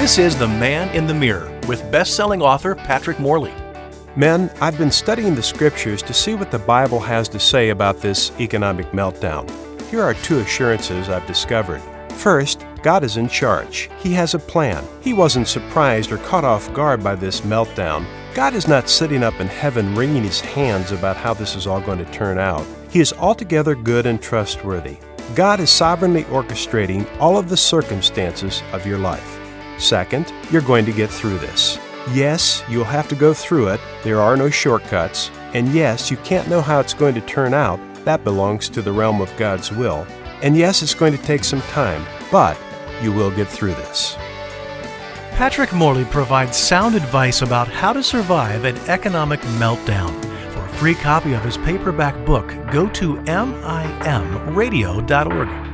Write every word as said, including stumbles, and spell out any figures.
This is The Man in the Mirror with best-selling author Patrick Morley. Men, I've been studying the scriptures to see what the Bible has to say about this economic meltdown. Here are two assurances I've discovered. First, God is in charge. He has a plan. He wasn't surprised or caught off guard by this meltdown. God is not sitting up in heaven wringing his hands about how this is all going to turn out. He is altogether good and trustworthy. God is sovereignly orchestrating all of the circumstances of your life. Second, you're going to get through this. Yes, you'll have to go through it. There are no shortcuts. And yes, you can't know how it's going to turn out. That belongs to the realm of God's will. And yes, it's going to take some time, but you will get through this. Patrick Morley provides sound advice about how to survive an economic meltdown. For a free copy of his paperback book, go to M I M radio dot org.